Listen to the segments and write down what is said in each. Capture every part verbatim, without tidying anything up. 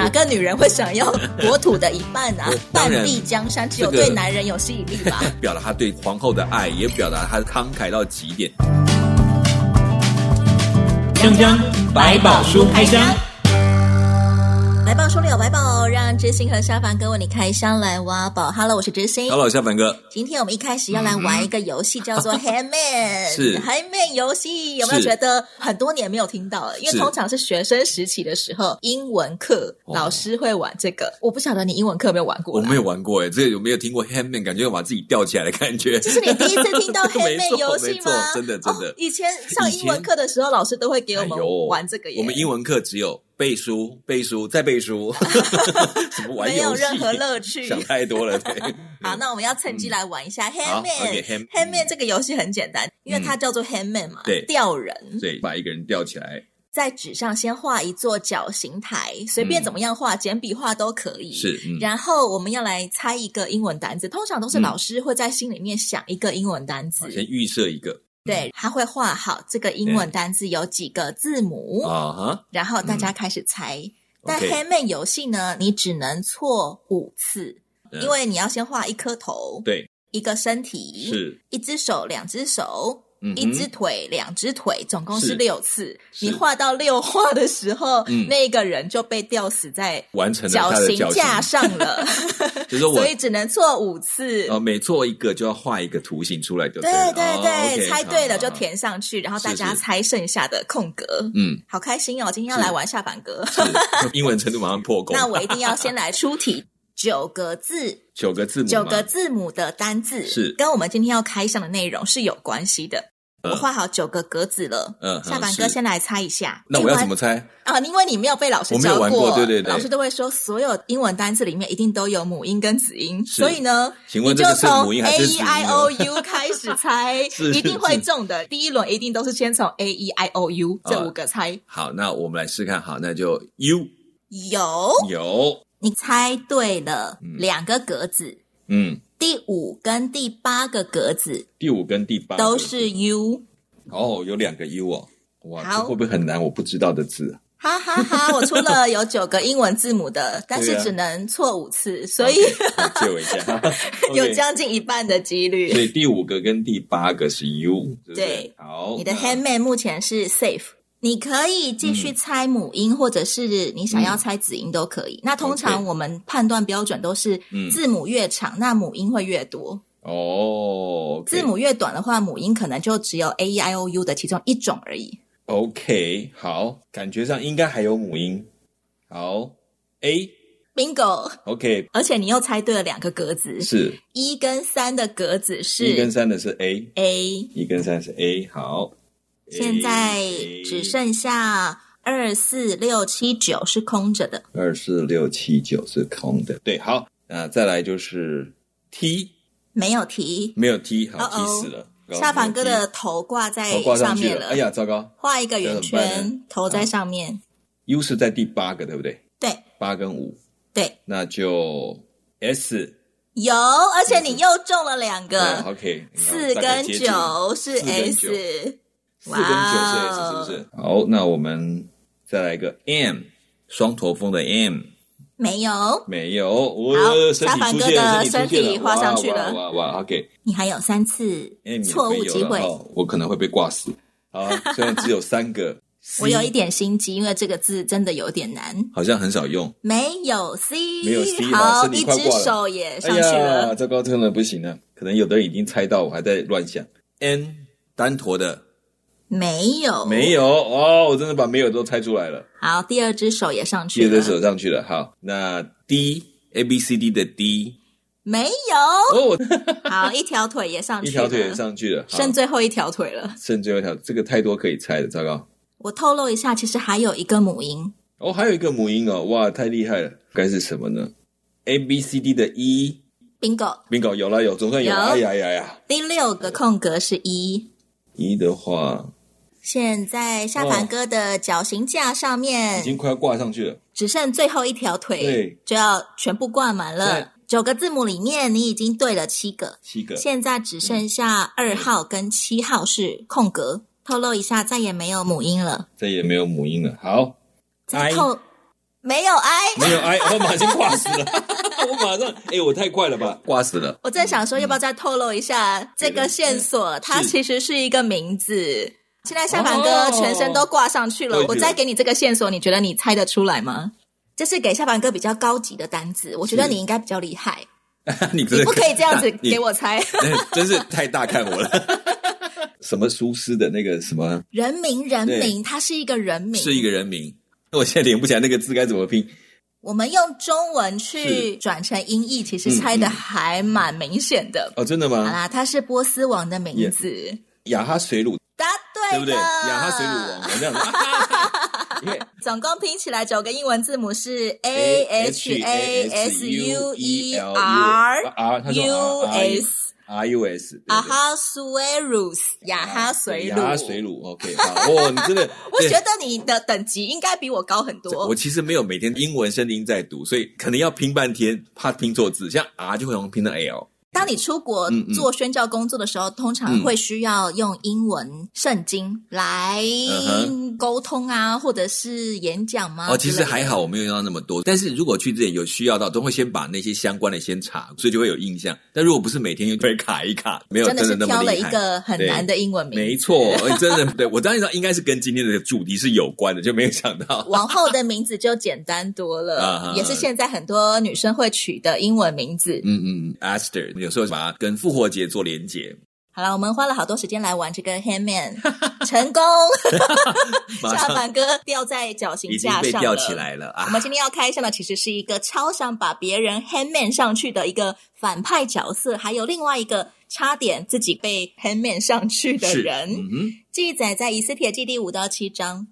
哪个女人会想要国土的一半啊？半壁江山只有对男人有吸引力吧？ 表达他对皇后的爱，也表达他慷慨到极点。 锵锵百宝书开箱， 来宝书里有百宝，让知心和下凡哥为你开箱来挖宝。Hello， 我是知心。 Hello， 下凡哥。 今天我们一开始要来玩一个游戏，叫做 Handman。 是 Handman 游戏，有没有觉得很多年没有听到了？因为通常是学生时期的时候，英文课老师会玩这个。我不晓得你英文课有没有玩过？ 我没有玩过诶，这个有没有听过 Handman？ 感觉要把自己吊起来的感觉。 这是你第一次听到 Handman 游戏吗？ 真的真的、哦。 以前上英文课的时候，老师都会给我们玩这个耶。 我们英文课只有背书、背书再背书，什么玩游戏？ 没有任何乐趣， 想太多了。对， 好，那我们要趁机来玩一下 Handman。 Okay, Handman 这个游戏很简单，因为它叫做 Handman 嘛， 对， 吊人， 对，把一个人吊起来， 在纸上先画一座绞刑台，随便怎么样画，简笔画都可以。 是、嗯， 然后我们要来猜一个英文单字，通常都是老师会在心里面想一个英文单字， 嗯、先预设一个。 对，他会画好这个英文单字有几个字母， 啊、 然后大家开始猜。嗯、但 okay. Handman 游戏呢，你只能错五次，嗯、因为你要先画一颗头， 对， 一个身体， 是一只手，两只手。 嗯、 一只腿两只腿总共是六次，你画到六画的时候、嗯、那个人就被吊死在绞刑架上了就是我所以只能错五次、 哦、每错一个就要画一个图形出来就对对对对、 哦 okay, 猜对了就填上去，然后大家猜剩下的空格。 嗯， 好开心哦，今天要来玩下凡哥英文程度马上破功那我一定要先来出题九个字九个字母九个字母的单字是跟我们今天要开箱的内容是有关系的。我画好九个格子了，嗯，下凡哥先来猜一下。 那我要怎么猜啊？因为你没有被老师教过， 我没有玩过，对对对， 老师都会说所有英文单词里面一定都有母音跟子音，所以呢， 请问这个是母音还是子音？ A E I O U 开始猜，一定会中的。第一轮一定都是先从 A E I O U 这五个猜。 哦、好，那我们来试看，好，那就 U 有有， 你猜对了，嗯、两个格子， 嗯。 第五跟第八个格子， 第五跟第八都是 U 哦，有两个 U 哦，哇，这会不会很难？我不知道的字啊！ 哈哈哈，我出了有九个英文字母的，但是只能错五次，所以、 okay, 借我一下， 有将近一半的几率。 所以第五个跟第八个是 U， 对不对？ 对， 好， 你的 Handman 目前是 safe。你可以继续猜母音、嗯、或者是你想要猜子音都可以、嗯、那通常我们判断标准都是字母越长、嗯、那母音会越多哦、okay、 字母越短的话母音可能就只有 A E I O U 的其中一种而已。 OK， 好，感觉上应该还有母音。好， A Bingo OK， 而且你又猜对了两个格子， 是一跟三的格子是一跟三的是 A A 一跟三是 A。 好， 现在只剩下二四六七九是空着的， 二四六七九是空的，对。好，那再来就是 T， 没有 T， 没有 T， 好， T 死了。 下凡哥的头挂在上面了， 哎呀，糟糕！ 画一个圆圈，头在上面。 U 是在第八个，对不对？ 对， 八跟五， 对， 那就 S。 有，而且你又中了两个。 OK， 四跟九是 S。 四跟九是 S 是不是？好，那我们再来一个 M， 双头风的 M。 没有， 没有。 好，下凡哥的身体画上去了。 哇哇哇 ，OK。 你还有三次错误机会， 我可能会被挂死。好，虽然只有三个。 我有一点心机，因为这个字真的有点难， 好像很少用。 没有 C， 没有 C， 好，一只手也上去了。 哎呀，糟糕，真的不行了。可能有的人已经猜到，我还在乱想。N 单坨的， 没有， 没有哦，我真的把没有都猜出来了。 好，第二只手也上去了， 第二只手上去了。好，那 D A B C D 的 D。 没有哦， 好，一条腿也上去了， 一条腿也上去了， 剩最后一条腿了， 剩最后一条，这个太多可以猜了，糟糕。 我透露一下，其实还有一个母音哦，还有一个母音哦，哇，太厉害了，该是什么呢 ？A B C D 的 E Bingo Bingo 有了有，总算有了，哎呀呀呀！ 第六个空格是 E E 的话， 现在下凡哥的绞刑架上面、 哦、已经快要挂上去了， 只剩最后一条腿， 对， 就要全部挂满了。九个字母里面你已经对了七个， 七个， 现在只剩下二号跟七号是空格。透露一下，再也没有母音了， 再也没有母音了。好， 再透没有 I， 没有 I， 我马上挂死了。我马上，哎、欸，我太快了吧，挂死了。 我正想说，要不要再透露一下、嗯、这个线索？它其实是一个名字。现在夏凡哥全身都挂上去了，哦、我再给你这个线索，你觉得你猜得出来吗？这是给夏凡哥比较高级的单字，我觉得你应该比较厉害。 你, 你不可以这样子给我猜， 真是太大看我了。什么苏轼的那个什么人名？人名，它是一个人名， 是一个人名。我现在连不起来那个字该怎么拼。 我们用中文去转成音译，其实猜的还蛮明显的、 嗯嗯、哦，真的吗？ 好啦，它是波斯王的名字， yeah, 雅哈水鲁， 答对了， 对不对？雅哈水鲁王，这样子。yeah. 总共拼起来九个英文字母是 A H A S U E R U S R U S 雅哈水鲁雅哈水鲁雅哈水鲁 OK 好哦，你真的我觉得你的等级应该比我高很多。 我其实没有每天英文圣经在读，所以可能要拼半天，怕拼错字，像 R 就会容易拼成 L。 当你出国做宣教工作的时候、嗯嗯、通常会需要用英文圣经来沟通啊、嗯、或者是演讲吗？ 哦，其实还好我没有用到那么多，但是如果去之前有需要到，都会先把那些相关的先查，所以就会有印象。但如果不是每天就会卡一卡，没有真的那么厉害， 真的是挑了一个很难的英文名字。 没错，真的对，我当然知道应该是跟今天的主题是有关的，就没有想到王后的名字就简单多了啊，也是现在很多女生会取的英文名字。 嗯嗯 Esther 有时候把它跟复活节做连结。 好了，我们花了好多时间来玩这个 Handman 成功夏凡哥吊在绞刑架上了， 已经被吊起来了、啊、 我们今天要开箱的其实是一个超想把别人 Handman 上去的一个反派角色，还有另外一个差点自己被 Handman 上去的人、嗯、记载在以斯帖记第五到七章。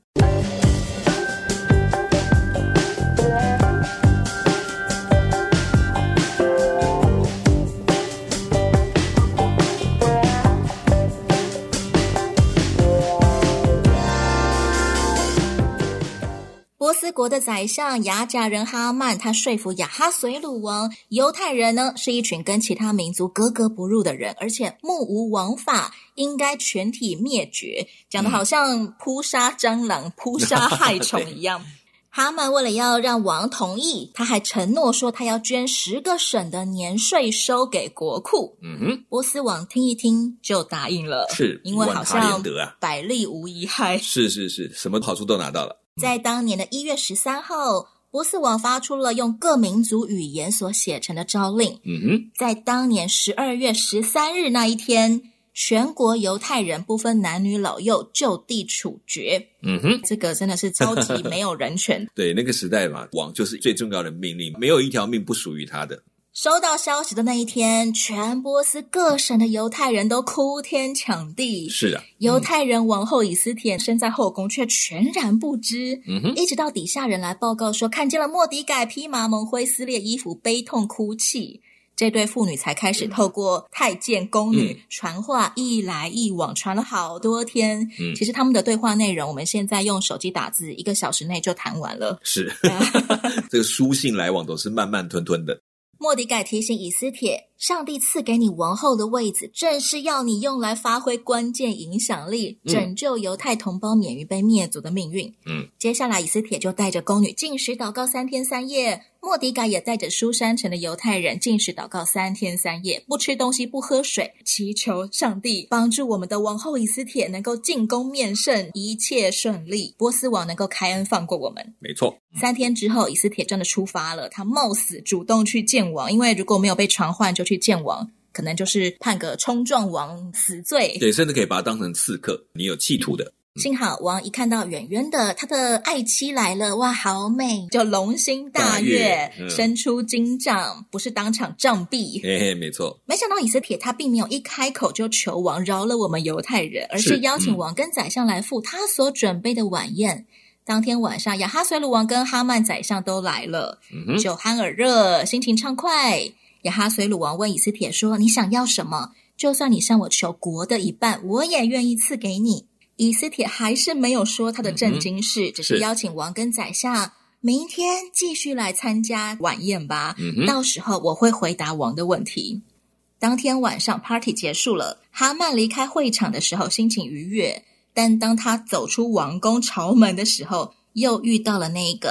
波斯国的宰相雅甲人哈曼，他说服亚哈随鲁王，犹太人呢是一群跟其他民族格格不入的人，而且目无王法，应该全体灭绝，讲得好像扑杀蟑螂、扑杀害虫一样。哈曼为了要让王同意，他还承诺说他要捐十个省的年税收给国库。嗯哼，波斯王听一听就答应了， 是因为好像百利无一害。 是是是，什么好处都拿到了。 在当年的一月十三号，波斯王发出了用各民族语言所写成的诏令。嗯哼，在当年十二月十三日那一天，全国犹太人不分男女老幼就地处决。嗯哼，这个真的是超级没有人权。 对，那个时代嘛，王就是最重要的命令，没有一条命不属于他的。 收到消息的那一天，全波斯各省的犹太人都哭天抢地。 是啊， 犹太人王后以斯帖身在后宫却全然不知。嗯哼，一直到底下人来报告说看见了末底改披麻蒙灰撕裂衣服悲痛哭泣，这对妇女才开始透过太监宫女、嗯、传话，一来一往传了好多天。嗯，其实他们的对话内容我们现在用手机打字一个小时内就谈完了。 是这个书信来往都是慢慢吞吞的。 末底改提醒以斯帖，上帝赐给你王后的位子，正是要你用来发挥关键影响力，拯救犹太同胞免于被灭族的命运。嗯，接下来以斯帖就带着宫女禁食祷告三天三夜，末底改也带着书珊城的犹太人禁食祷告三天三夜，不吃东西不喝水，祈求上帝帮助我们的王后以斯帖能够进宫面圣，一切顺利，波斯王能够开恩放过我们。 没错， 三天之后以斯帖真的出发了，他冒死主动去见王，因为如果没有被传唤就去见王，可能就是判个冲撞王死罪。 对，甚至可以把他当成刺客，你有企图的。 幸好王一看到远远的他的爱妻来了，哇好美，就龙心大悦，嗯、伸出金杖，不是当场杖毙。 嘿嘿，没错。 没想到以斯帖他并没有一开口就求王饶了我们犹太人，而是邀请王跟宰相来赴他所准备的晚宴。当天晚上亚哈随鲁王跟哈曼宰相都来了，嗯、酒酣耳热，心情畅快。亚哈随鲁王问以斯帖说，你想要什么？就算你向我求国的一半，我也愿意赐给你。以斯帖还是没有说他的正经事，嗯、只是邀请王跟宰相明天继续来参加晚宴吧，嗯、到时候我会回答王的问题。当天晚上 party 结束了，哈曼离开会场的时候心情愉悦，但当他走出王宫朝门的时候，又遇到了那个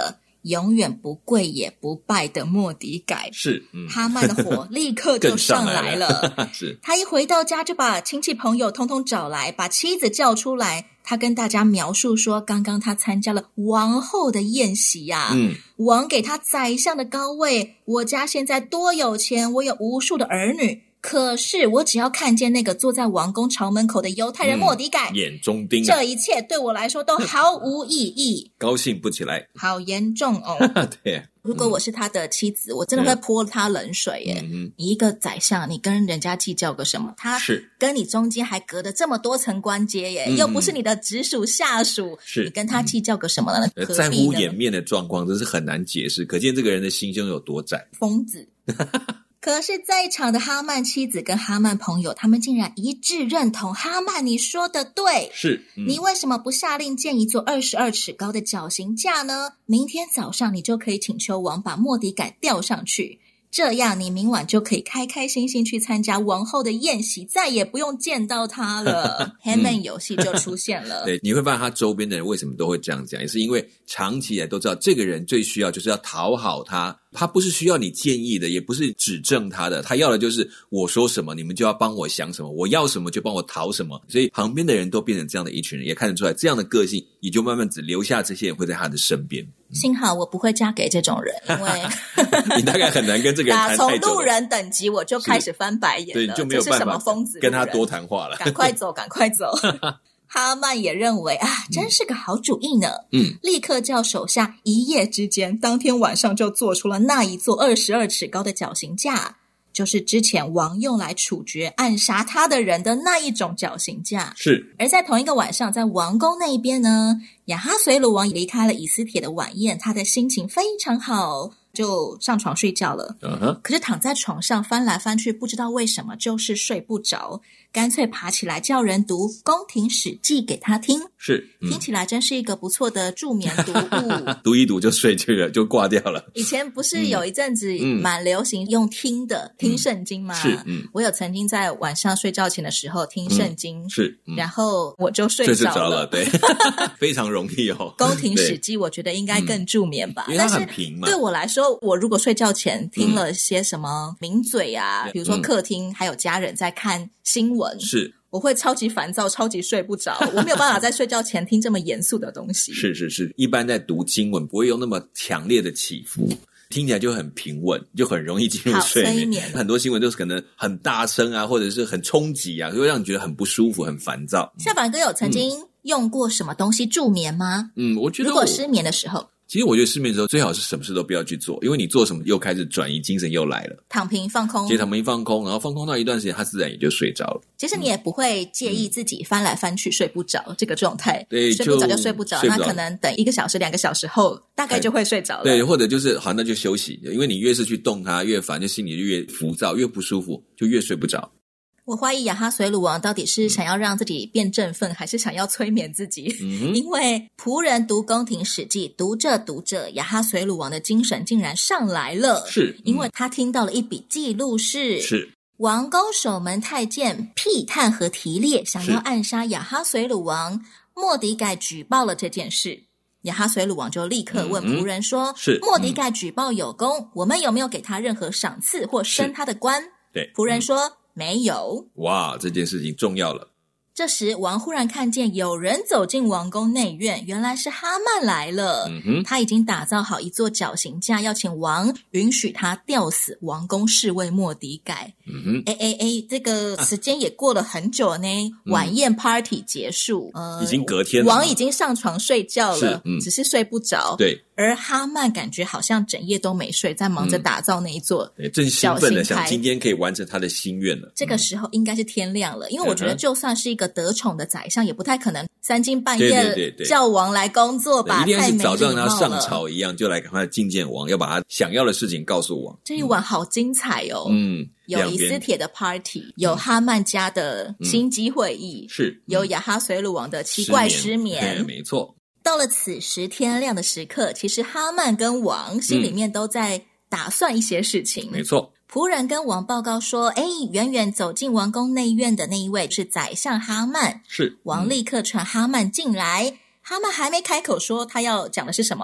永远不跪也不拜的末底改。 是、嗯、 哈曼的火立刻就上来了, 上来了是他一回到家就把亲戚朋友通通找来，把妻子叫出来，他跟大家描述说刚刚他参加了王后的宴席啊，嗯，王给他宰相的高位，我家现在多有钱，我有无数的儿女，可是我只要看见那个坐在王宫朝门口的犹太人末底改、 嗯、眼中钉、啊、 这一切对我来说都毫无意义高兴不起来， 好严重哦对、啊， 如果我是他的妻子，我真的会泼他冷水耶、嗯、你一个宰相，你跟人家计较个什么？他跟你中间还隔着这么多层关节耶、嗯、又不是你的直属下属，你跟他计较个什么呢？ 嗯、在乎颜面的状况真是很难解释，可见这个人的心胸有多窄， 疯子可是在场的哈曼妻子跟哈曼朋友，他们竟然一致认同哈曼你说的对， 是、嗯、 你为什么不下令建一座二十二尺高的绞刑架呢？明天早上你就可以请求王把末底改吊上去，这样你明晚就可以开开心心去参加王后的宴席，再也不用见到他了Haman 游戏就出现了对，你会发现他周边的人为什么都会这样讲，也是因为长期以来都知道这个人最需要就是要讨好他，他不是需要你建议的，也不是指正他的，他要的就是我说什么你们就要帮我想什么，我要什么就帮我讨什么，所以旁边的人都变成这样的一群人，也看得出来这样的个性也就慢慢只留下这些人会在他的身边。 幸好我不会嫁给这种人，因为你大概很难跟这个人谈太久了， 打从路人等级我就开始翻白眼了， 对，你就没有办法这是什么疯子跟他多谈话了， 赶快走赶快走哈曼也认为啊，真是个好主意呢。嗯，立刻叫手下一夜之间，当天晚上就做出了那一座二十二尺高的绞刑架，就是之前王用来处决暗杀他的人的那一种绞刑架。 是。而在同一个晚上，在王宫那一边呢，亚哈随鲁王离开了以斯帖的晚宴，他的心情非常好，就上床睡觉了。Uh-huh. 可是躺在床上翻来翻去，不知道为什么就是睡不着，干脆爬起来叫人读宫廷史记给他听。 是、 嗯、听起来真是一个不错的助眠读物读一读就睡去了，就挂掉了。 以前不是有一阵子蛮流行用听的、嗯、听圣经吗？ 是、嗯、 我有曾经在晚上睡觉前的时候听圣经、 嗯、是、嗯、 然后我就睡着了， 着了对非常容易哦。 宫廷史记我觉得应该更助眠吧、 嗯、因为它很平嘛。 但是对我来说，我如果睡觉前听了些什么名嘴啊、嗯、比如说客厅、嗯、还有家人在看新闻， 是我会超级烦躁，超级睡不着，我没有办法在睡觉前听这么严肃的东西。 是是是，一般在读经文不会有那么强烈的起伏，听起来就很平稳，就很容易进入睡眠。 催眠很多新闻都是可能很大声啊，或者是很冲击啊，会让你觉得很不舒服很烦躁。 夏凡哥有曾经用过什么东西助眠吗？ 嗯，我觉得如果失眠的时候， 其实我觉得失眠的时候最好是什么事都不要去做，因为你做什么又开始转移精神又来了， 躺平放空， 其实躺平放空，然后放空到一段时间他自然也就睡着了。 其实你也不会介意自己翻来翻去睡不着、嗯、这个状态， 对， 睡不着就睡不着，那可能等一个小时两个小时后大概就会睡着了。 对，或者就是好那就休息，因为你越是去动它越烦，就心里就越浮躁越不舒服，就越睡不着。 我怀疑亚哈随鲁王到底是想要让自己变振奋、嗯、还是想要催眠自己、嗯、因为仆人读宫廷史记，读着读着亚哈随鲁王的精神竟然上来了， 是、嗯、 因为他听到了一笔记录，是是王宫守门太监辟探和提列想要暗杀亚哈随鲁王，末底改举报了这件事。亚哈随鲁王就立刻问仆人说、嗯、是末底改举报有功、嗯、我们有没有给他任何赏赐或升他的官？ 对， 仆人说、嗯没有。 哇，这件事情重要了。 这时王忽然看见有人走进王宫内院，原来是哈曼来了、嗯、哼他已经打造好一座绞刑架，要请王允许他吊死王宫侍卫末底改。嗯哼，哎哎哎，这个时间也过了很久呢、啊、晚宴 party 结束、嗯、 呃，已经隔天了， 王已经上床睡觉了、嗯、只是睡不着。 对， 而哈曼感觉好像整夜都没睡，在忙着打造那一座、 嗯、正兴奋的想今天可以完成他的心愿了。 这个时候应该是天亮了，因为我觉得就算是一个得宠的宰相、嗯、也不太可能三更半夜叫王来工作吧， 一定是早上他上朝一样就来赶快觐见王，要把他想要的事情告诉王。 这一晚好精彩哦。 嗯， 有以斯帖的 party， 有哈曼家的心机会议、嗯、是有亚哈随鲁王的奇怪失眠， 失眠没错。 到了此时天亮的时刻，其实哈曼跟王心里面都在打算一些事情、 嗯、没错。 仆人跟王报告说，诶，远远走进王宫内院的那一位是宰相哈曼。 是。 王立刻传哈曼进来、嗯、哈曼还没开口说他要讲的是什么，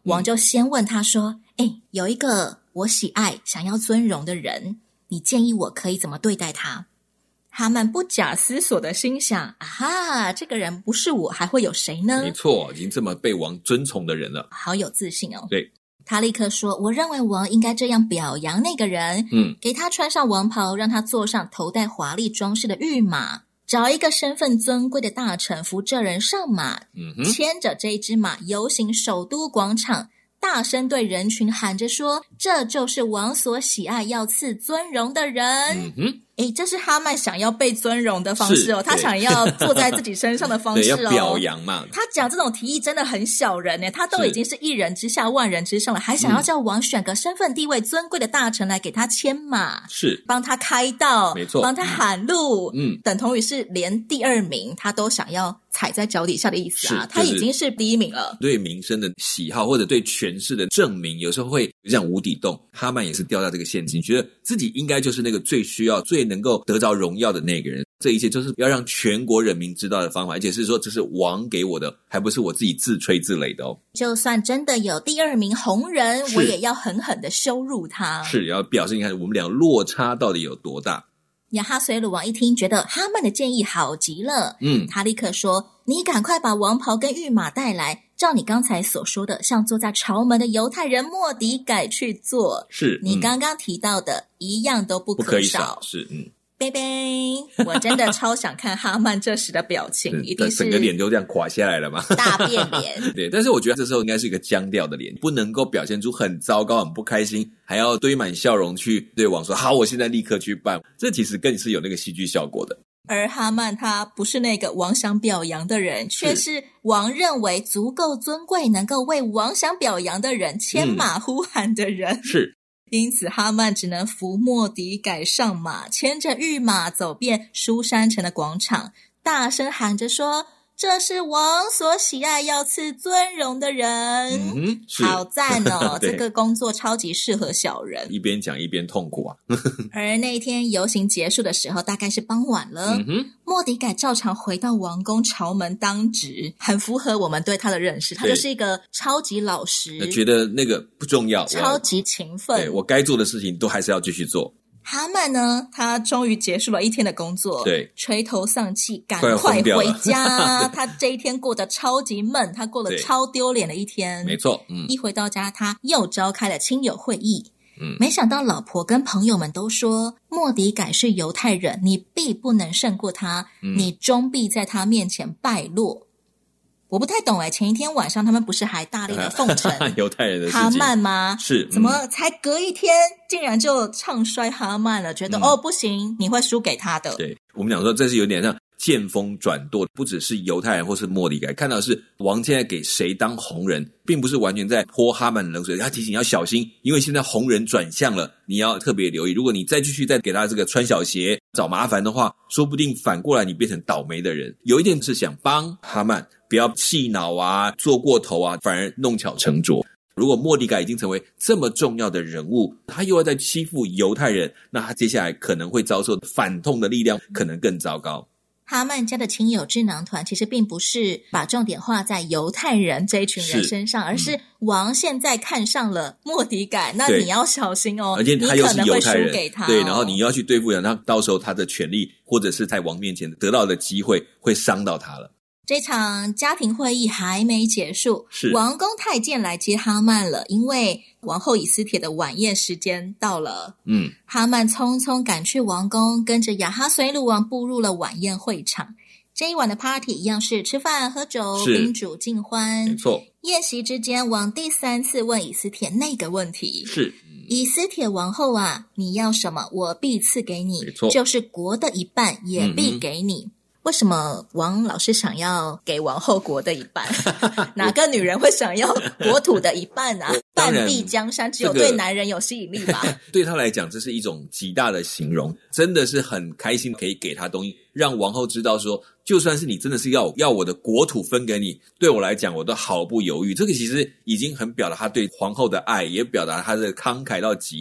王就先问他说，诶，有一个我喜爱想要尊荣的人，你建议我可以怎么对待他？哈曼不假思索的心想，啊哈，这个人不是我还会有谁呢？ 没错，已经这么被王尊崇的人了， 好有自信哦。 对， 他立刻说，我认为王应该这样表扬那个人， 嗯， 给他穿上王袍，让他坐上头戴华丽装饰的御马，找一个身份尊贵的大臣扶这人上马， 嗯哼， 牵着这一只马游行首都广场，大声对人群喊着说，这就是王所喜爱要赐尊荣的人。 嗯哼， 诶，这是哈曼想要被尊荣的方式哦，他想要坐在自己身上的方式哦， 对，要表扬嘛。 他讲这种提议真的很小人耶，他都已经是一人之下万人之上了，还想要叫王选个身份地位尊贵的大臣来给他牵马， 是帮他开道， 没错， 帮他喊路， 嗯， 等同于是连第二名他都想要踩在脚底下的意思啊， 是他已经是第一名了。 对名声的喜好或者对权势的证明，有时候会有这样无底洞。哈曼也是掉到这个陷阱，觉得自己应该就是那个最需要、最能够得着荣耀的那个人。这一切就是要让全国人民知道的方法，而且是说这是王给我的，还不是我自己自吹自擂的哦。 就算真的有第二名红人，我也要狠狠的羞辱他。 是，要表示你看我们俩落差到底有多大。 亚哈随鲁王一听，觉得哈曼的建议好极了， 嗯， 他立刻说，你赶快把王袍跟御马带来，照你刚才所说的，像坐在朝门的犹太人末底改去做， 是、 嗯、你刚刚提到的一样都不可少， 不可以少，是，嗯。 贝贝，我真的超想看哈曼这时的表情，一定是整个脸就这样垮下来了嘛， 大变脸。 对，但是我觉得这时候应该是一个僵掉的脸，不能够表现出很糟糕、很不开心，还要堆满笑容去对王说：“好，我现在立刻去办。”这其实更是有那个戏剧效果的。 而哈曼他不是那个王想表扬的人，却是王认为足够尊贵，能够为王想表扬的人牵马呼喊的人。 嗯、是。 因此哈曼只能扶末底改上马，牵着御马走遍书珊城的广场，大声喊着说，这是王所喜爱要赐尊荣的人。 嗯， 好赞哦这个工作超级适合小人， 一边讲一边痛苦啊而那一天游行结束的时候大概是傍晚了，嗯哼，末底改照常回到王宫朝门当值，很符合我们对他的认识，他就是一个超级老实， 觉得那个不重要， 超级勤奋， 对，我该做的事情都还是要继续做。 哈曼呢，他终于结束了一天的工作， 对， 垂头丧气，赶快回家。他这一天过得超级闷，他过了超丢脸的一天。 没错，嗯， 一回到家，他又召开了亲友会议。 嗯， 没想到老婆跟朋友们都说，末底改是犹太人，你必不能胜过他，嗯、你终必在他面前败落。我不太懂诶，前一天晚上他们不是还大力的奉承犹太人的哈曼吗？ 是， 怎么才隔一天竟然就唱衰哈曼了？觉得、嗯、哦不行，你会输给他的。 对，我们讲说这是有点像见风转舵，不只是犹太人或是末底改，看到是王现在给谁当红人，并不是完全在泼哈曼冷水，他提醒要小心，因为现在红人转向了，你要特别留意，如果你再继续再给他这个穿小鞋找麻烦的话，说不定反过来你变成倒霉的人。有一点是想帮哈曼不要气恼啊，做过头啊，反而弄巧成拙。如果末底改已经成为这么重要的人物，他又要再欺负犹太人，那他接下来可能会遭受反痛的力量可能更糟糕。 哈曼家的亲友智囊团其实并不是把重点画在犹太人这一群人身上，而是王现在看上了末底改，那你要小心哦， 而且他又是犹太人， 你可能会输给他、哦、 对，然后你要去对付人，他到时候他的权利或者是在王面前得到的机会会伤到他了。 这场家庭会议还没结束， 是王宫太监来接哈曼了，因为王后以斯帖的晚宴时间到了。 嗯， 哈曼匆匆赶去王宫，跟着亚哈随鲁王步入了晚宴会场。这一晚的 party 一样是吃饭喝酒，宾主尽欢。 没错。 宴席之间，王第三次问以斯帖那个问题。 是。 以斯帖王后啊，你要什么，我必赐给你。 没错。 就是国的一半也必给你。嗯，为什么王老是想要给王后国的一半？哪个女人会想要国土的一半啊？半壁江山只有对男人有吸引力吧？ 这个，对他来讲这是一种极大的形容，真的是很开心可以给他东西，让王后知道说，就算是你真的是要要我的国土分给你，对我来讲我都毫不犹豫。这个其实已经很表达他对皇后的爱，也表达他的慷慨到极点。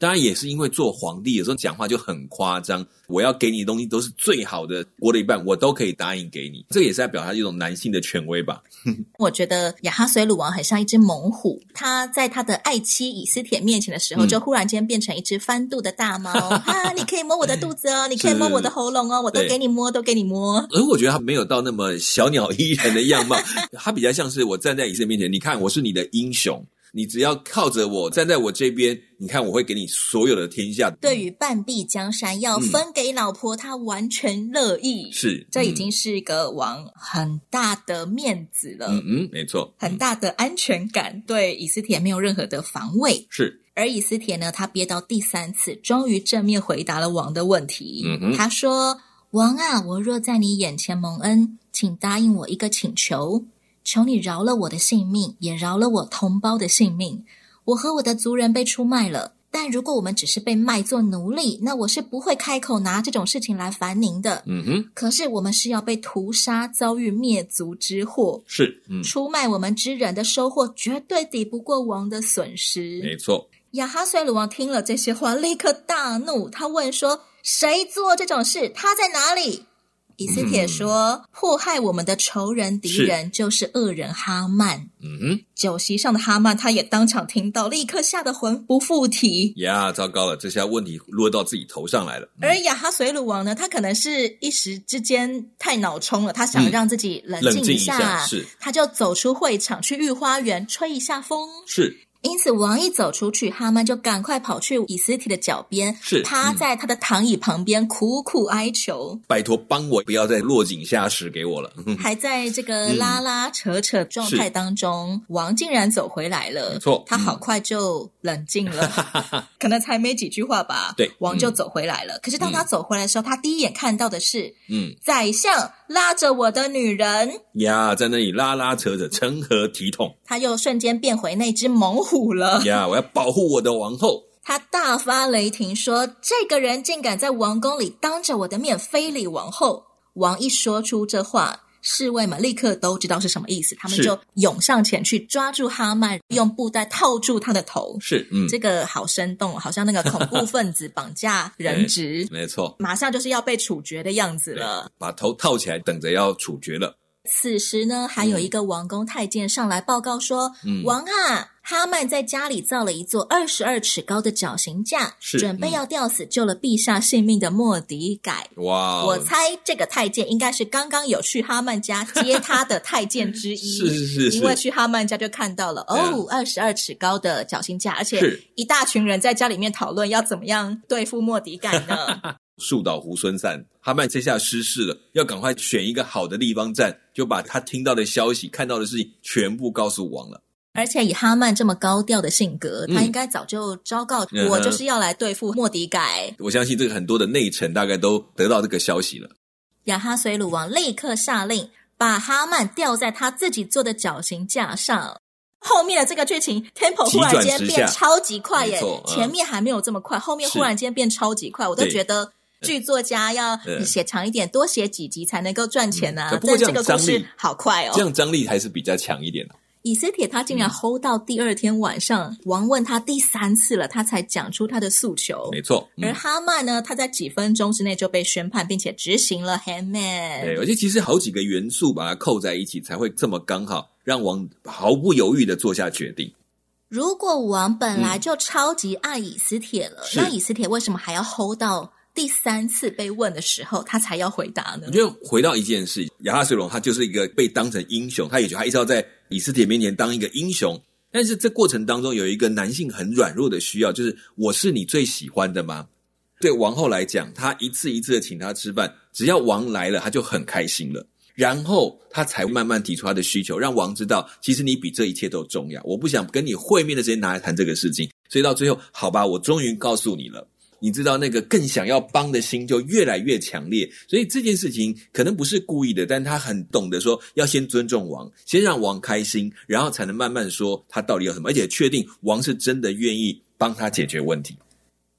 当然也是因为做皇帝有时候讲话就很夸张，我要给你的东西都是最好的，国的一半我都可以答应给你，这个也是在表达一种男性的权威吧。 我觉得亚哈随鲁王很像一只猛虎，他在他的爱妻以斯帖面前的时候、嗯、就忽然间变成一只翻肚的大猫啊，你可以摸我的肚子哦，你可以摸我的喉咙哦，我都给你摸，都给你摸。 而我觉得他没有到那么小鸟依人的样貌，他比较像是我站在以色列面前，你看我是你的英雄，你只要靠着我站在我这边，你看我会给你所有的天下。 对于半壁江山要分给老婆、嗯、他完全乐意， 是这已经是一个王很大的面子了。 嗯嗯，没错， 很大的安全感、嗯、对以斯帖没有任何的防卫。 是， 而以斯帖呢，他憋到第三次终于正面回答了王的问题。嗯哼，他说，王啊，我若在你眼前蒙恩，请答应我一个请求，求你饶了我的性命，也饶了我同胞的性命。我和我的族人被出卖了，但如果我们只是被卖做奴隶，那我是不会开口拿这种事情来烦您的。嗯哼，可是我们是要被屠杀，遭遇灭族之祸。 是，嗯， 出卖我们之人的收获绝对抵不过王的损失。 没错。 亚哈随鲁王听了这些话，立刻大怒，他问说，谁做这种事？他在哪里？以斯帖说、嗯、迫害我们的仇人敌人就是恶人哈曼。嗯哼，酒席上的哈曼他也当场听到，立刻吓得魂不附体。 呀，糟糕了，这下问题落到自己头上来了、 嗯、而亚哈随鲁王呢，他可能是一时之间太脑冲了，他想让自己冷静一下、嗯、冷静一下，是，他就走出会场去御花园吹一下风。 是， 因此王一走出去，哈曼就赶快跑去以斯帖的脚边， 是趴在他的躺椅旁边、嗯、苦苦哀求， 拜托帮我不要再落井下石给我了。 还在这个拉拉扯扯状态当中、嗯、王竟然走回来了。 没错， 他好快就冷静了、嗯、可能才没几句话吧， 对， 王就走回来了、嗯、可是当他走回来的时候、嗯、他第一眼看到的是嗯， 宰相拉着我的女人呀，在那里拉拉扯扯，成何体统。 他又瞬间变回那只猛虎了呀，我要保护我的王后。 他大发雷霆说，这个人竟敢在王宫里当着我的面非礼王后。王一说出这话，侍卫们立刻都知道是什么意思，他们就涌上前去抓住哈曼，用布袋套住他的头。 是，嗯， 这个好生动，好像那个恐怖分子绑架人质没错， 马上就是要被处决的样子了， 把头套起来等着要处决了。 此时呢，还有一个王宫太监上来报告说、嗯、王啊，哈曼在家里造了一座二十二尺高的绞刑架，准备要吊死救了陛下性命的莫迪改。哇，我猜这个太监应该是刚刚有去哈曼家接他的太监之一。 是是 是, 是， 因为去哈曼家就看到了哦，二十二尺高的绞刑架，而且一大群人在家里面讨论要怎么样对付莫迪改呢。 树倒猢狲散，哈曼这下失势了，要赶快选一个好的地方站，就把他听到的消息、看到的事情全部告诉王了。 而且以哈曼这么高调的性格、嗯、他应该早就昭告、嗯、我就是要来对付莫迪改。 我相信这个很多的内臣大概都得到这个消息了。 亚哈随鲁王立刻下令把哈曼吊在他自己做的绞刑架上。后面的这个剧情 tempo 忽然间变超级快耶、嗯、前面还没有这么快，后面忽然间变超级快，我都觉得剧作家要写长一点、嗯、多写几集才能够赚钱啊、嗯、但这个故事好快哦， 这样张力还是比较强一点的。 以斯帖他竟然 hold 到第二天晚上、嗯、王问他第三次了，他才讲出他的诉求。 没错、 嗯、而哈曼呢，他在几分钟之内就被宣判并且执行了 Haman。 对，而且其实好几个元素把它扣在一起才会这么刚好让王毫不犹豫的做下决定。 如果王本来就超级爱以斯帖了、嗯、那以斯帖为什么还要 hold 到第三次被问的时候他才要回答呢？ 我觉得回到一件事，亚哈随鲁他就是一个被当成英雄，他也觉得他一直要在以斯帖面前当一个英雄，但是这过程当中有一个男性很软弱的需要，就是我是你最喜欢的吗？对王后来讲，他一次一次的请他吃饭，只要王来了他就很开心了，然后他才慢慢提出他的需求，让王知道其实你比这一切都重要，我不想跟你会面的时间拿来谈这个事情，所以到最后好吧，我终于告诉你了，你知道那个更想要帮的心就越来越强烈。所以这件事情可能不是故意的，但他很懂得说要先尊重王，先让王开心，然后才能慢慢说他到底有什么，而且确定王是真的愿意帮他解决问题。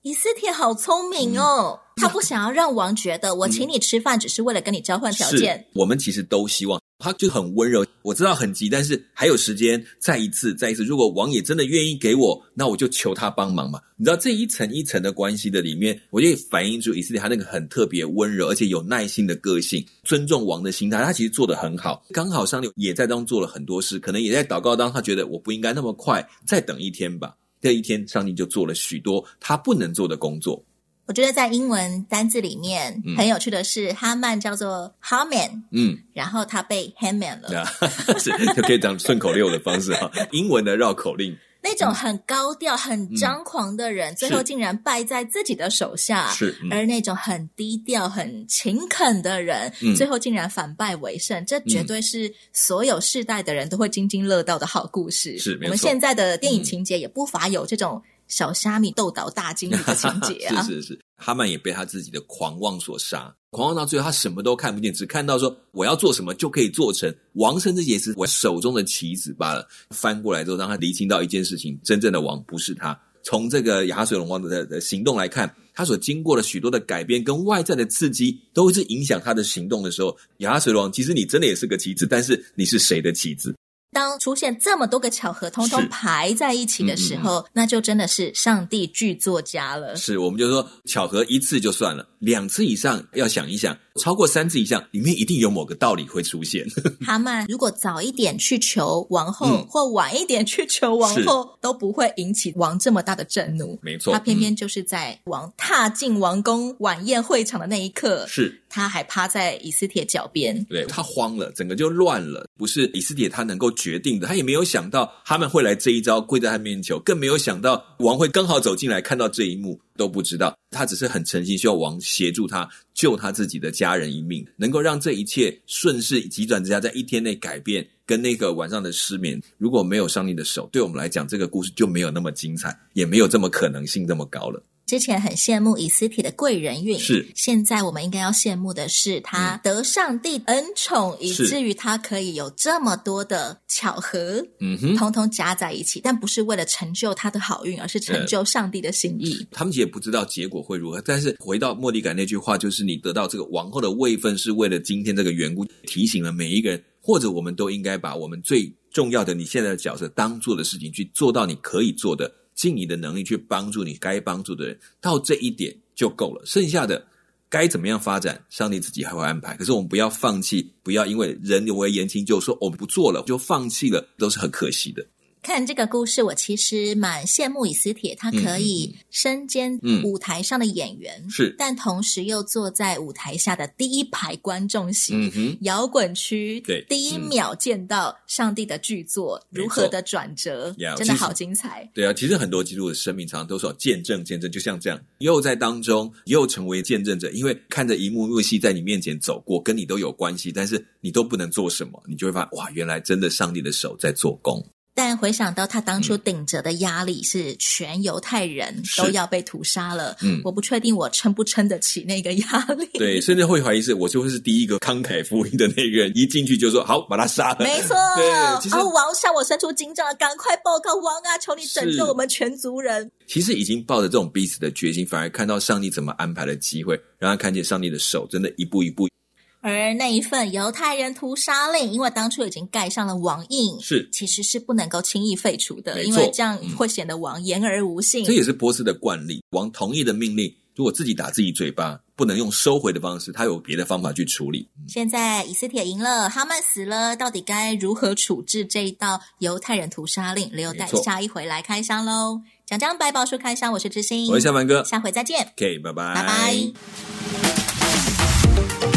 以斯帖好聪明哦、嗯、他不想要让王觉得我请你吃饭只是为了跟你交换条件、 嗯、我们其实都希望他就很温柔，我知道很急，但是还有时间，再一次再一次，如果王也真的愿意给我，那我就求他帮忙嘛。你知道这一层一层的关系的里面，我就反映出以色列他那个很特别温柔而且有耐心的个性，尊重王的心态，他其实做得很好。刚好上帝也在当中做了很多事，可能也在祷告当中他觉得我不应该那么快，再等一天吧。这一天上帝就做了许多他不能做的工作。 我觉得在英文单字里面、嗯、很有趣的是哈曼叫做 Haman， 嗯，然后他被 Haman 了、 啊、是就可以讲顺口溜的方式英文的绕口令。 那种很高调、嗯、很张狂的人、嗯、最后竟然败在自己的手下，是、嗯、而那种很低调很勤恳的人、嗯、最后竟然反败为胜，这绝对是所有世代的人都会津津乐道的好故事。是，我们现在的电影情节也不乏有这种小虾米斗倒大金鱼的情节啊。 是是是，哈曼也被他自己的狂妄所杀，狂妄到最后他什么都看不见，只看到说我要做什么就可以做成，王甚至也是我手中的棋子罢了。翻过来之后让他厘清到一件事情，真正的王不是他。从这个亚哈随鲁王 的, 的行动来看，他所经过了许多的改变跟外在的刺激都是影响他的行动的时候，亚哈随鲁王其实你真的也是个棋子，但是你是谁的棋子？ 当出现这么多个巧合通通排在一起的时候、嗯嗯、那就真的是上帝剧作家了。 是，我们就说巧合一次就算了，两次以上要想一想，超过三次以上里面一定有某个道理会出现。 哈曼如果早一点去求王后、嗯、或晚一点去求王后都不会引起王这么大的震怒。 没错， 他偏偏就是在王踏进王宫晚宴会场的那一刻，是他还趴在以斯帖脚边。 对，他慌了，整个就乱了，不是以斯帖他能够决定的，他也没有想到他们会来这一招跪在他面前求，更没有想到王会刚好走进来看到这一幕，都不知道。他只是很诚心希望王协助他救他自己的家人一命，能够让这一切顺势急转直下，在一天内改变，跟那个晚上的失眠，如果没有上帝的手，对我们来讲这个故事就没有那么精彩，也没有这么可能性这么高了。 之前很羡慕以斯帖的贵人运， 是现在我们应该要羡慕的是他得上帝恩宠、嗯、以至于他可以有这么多的巧合，嗯哼，通通加在一起，但不是为了成就他的好运，而是成就上帝的心意、呃、 他们也不知道结果会如何，但是回到末底改那句话，就是你得到这个王后的位分是为了今天这个缘故，提醒了每一个人，或者我们都应该把我们最重要的你现在的角色当做的事情去做到你可以做的，尽你的能力去帮助你该帮助的人，到这一点就够了，剩下的该怎么样发展上帝自己还会安排。可是我们不要放弃，不要因为人为言轻就说我们不做了就放弃了，都是很可惜的。 看这个故事，我其实蛮羡慕以斯帖，他可以身兼舞台上的演员、嗯、是，但同时又坐在舞台下的第一排观众席、嗯、摇滚区，对，第一秒见到上帝的剧作、嗯、如何的转折，真的好精彩。 对啊，其实很多基督的生命常常都是有见证见证，就像这样又在当中又成为见证者，因为看着一幕幕戏在你面前走过，跟你都有关系，但是你都不能做什么，你就会发现哇，原来真的上帝的手在做工。 但回想到他当初顶着的压力是全犹太人都要被屠杀了，嗯，我不确定我撑不撑得起那个压力。 对，甚至会怀疑是我就会是第一个慷慨福音的那个人，一进去就说好把他杀了。 没错，对，其实、哦、王向我伸出金杖了，赶快报告王啊，求你拯救我们全族人。 其实已经抱着这种彼此的决心，反而看到上帝怎么安排的机会，让他看见上帝的手真的一步一步。 而那一份犹太人屠杀令，因为当初已经盖上了王印，是其实是不能够轻易废除的，因为这样会显得王言而无信、嗯、 这也是波斯的惯例，王同意的命令如果自己打自己嘴巴，不能用收回的方式，他有别的方法去处理。 现在以斯帖赢了，哈曼死了，到底该如何处置这一道犹太人屠杀令，留待下一回来开箱咯。讲讲百宝书开箱，我是知心， 我是夏凡哥， 下回再见。 OK， 拜拜拜拜。